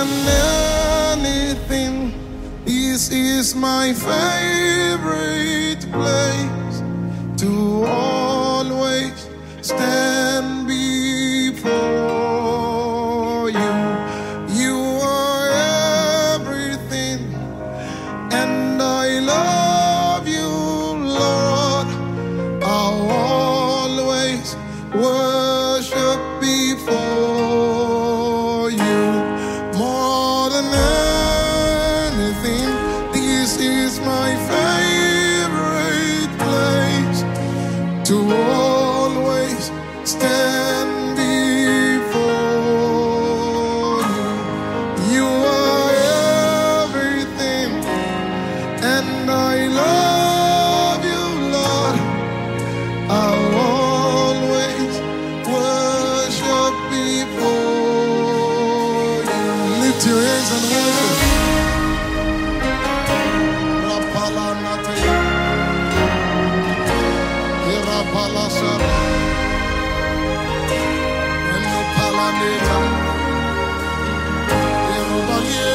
than anything, this is my favorite place to always stand before you. You are everything, and I love you, Lord. I'll always worship before you. More than anything, this is my favorite place to always stand before you. You are everything, and I love you, Lord. I'll always worship before you. Lift your hands and worship. Rapalanate, Irapalasara, Enopalaneta, Irobalie.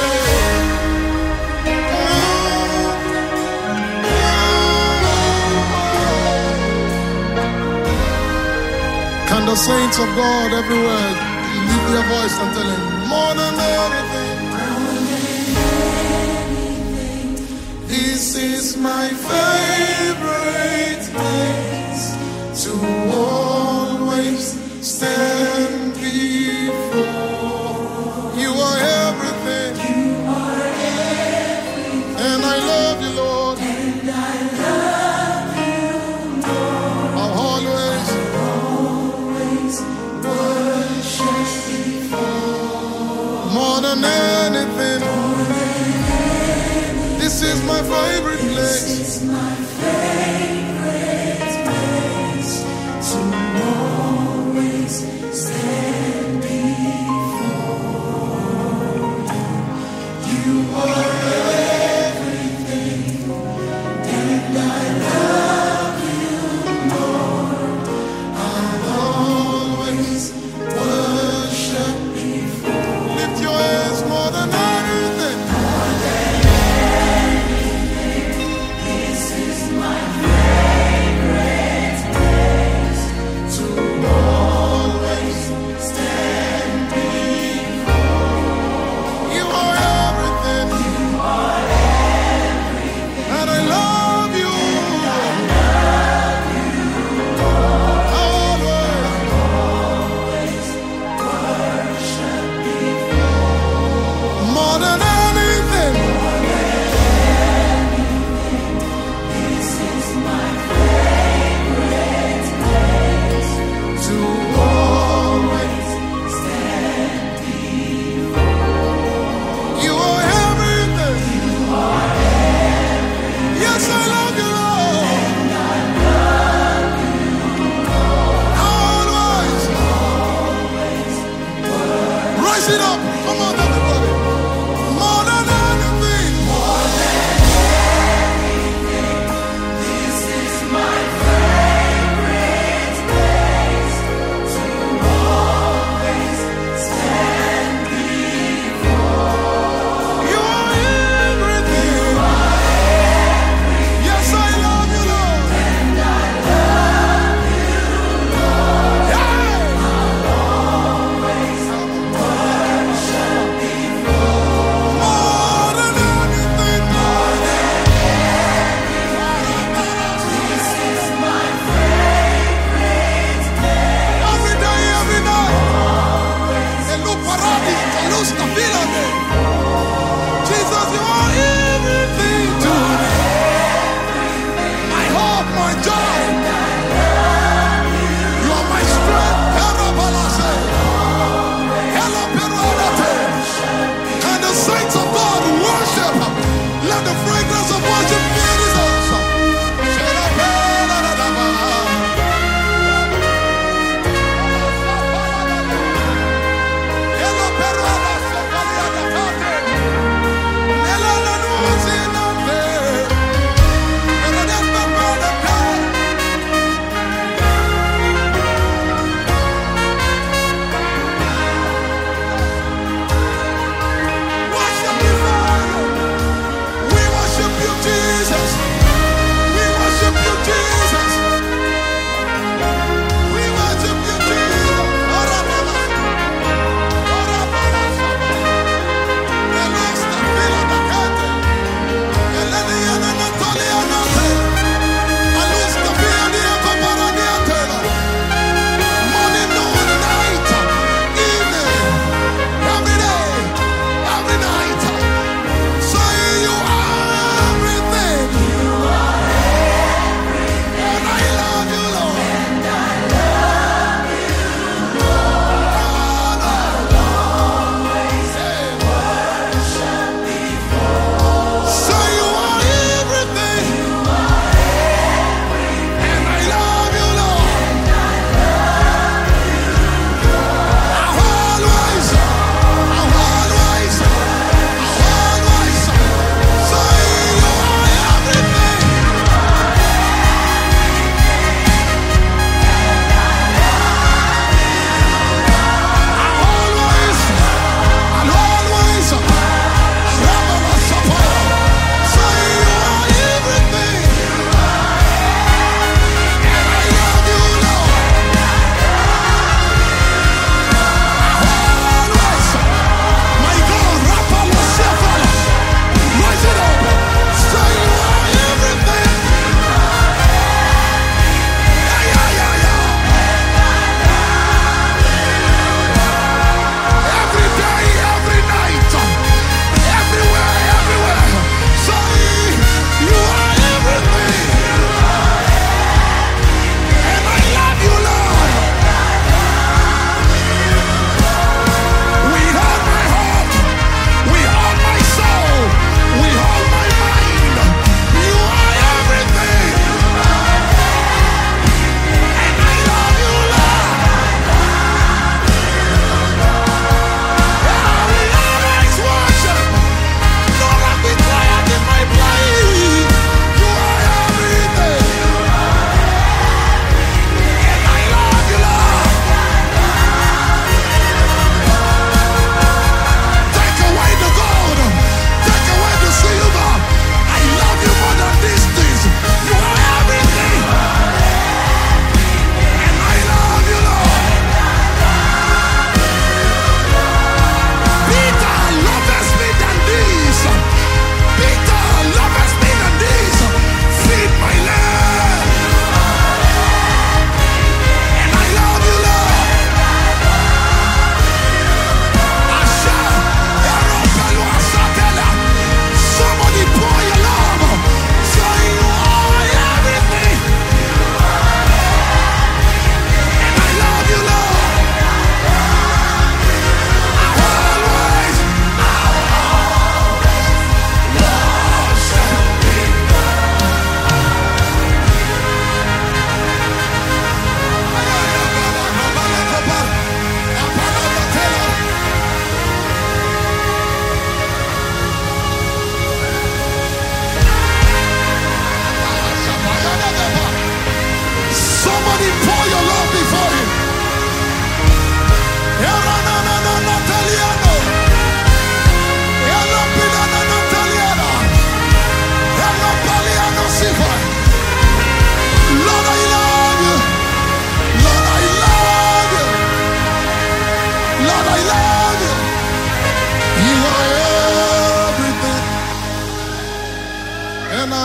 Can the saints of God everywhere lift their voice and tell him, more than everything, this is my favorite place to always stand before. You are everything, and I love you, Lord. I'll always more than anything, this is my favorite place. To always stand before you. You are everything, and I love you, Lord. I'll always worship before you. Lift your hands, more than anything. This is my favorite place to always stand before. You are everything, and I love you. Always, Worship before. more than anything, This is my favorite place to always stand before. you are everything. Yes, I love you, Lord. Always. Rise it up. Come on, everybody. More than anything. This is my favorite place to always stand before. You are everything. Yes, I love you, Lord. And I love you, Lord. Yeah. Always worship before. More than anything. This is my favorite place. Every day, every night. Always Elu paradi, elu stafilade. Jesus, you are everything to me. My hope, my joy. You are my strength. Parabalase. Hello, Peruanate. And the saints of God worship. Let the fragrance of worship fill this house. Hello, Peruanate.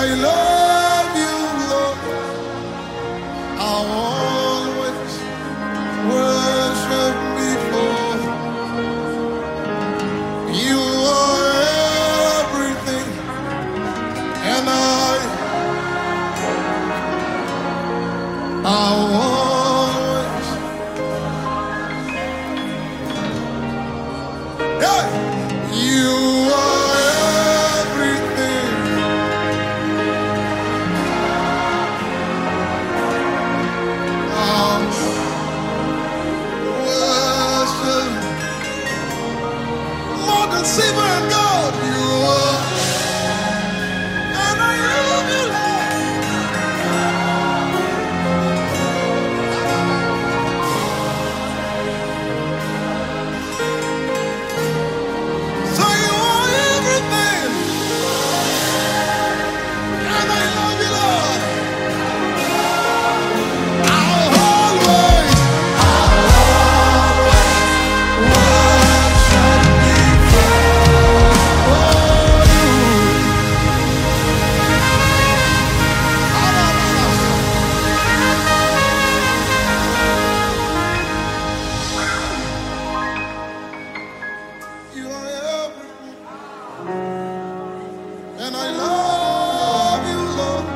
I love you, Lord. I'll always worship before you are everything, and I'll always, yeah, you are everything. I'll worship more than silver and gold. You are, and I love you, Lord. So you are everything, and I love you, Lord. I'll always worship before you. You are everything, and I love you, Lord.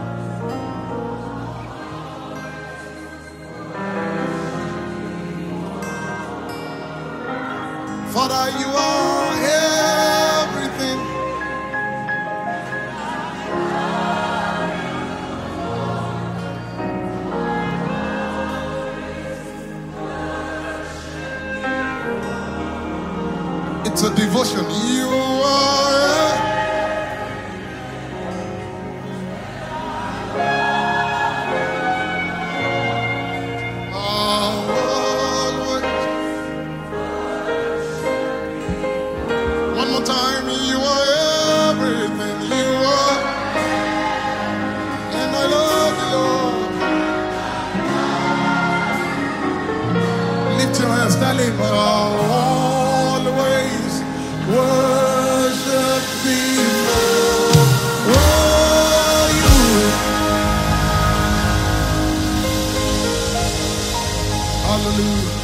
Father, you are everything. It's a devotion. You are. Always. One more time. You are everything. You are. And I love you, Lord. Lift your hands, darling. Always worship before you. Hallelujah.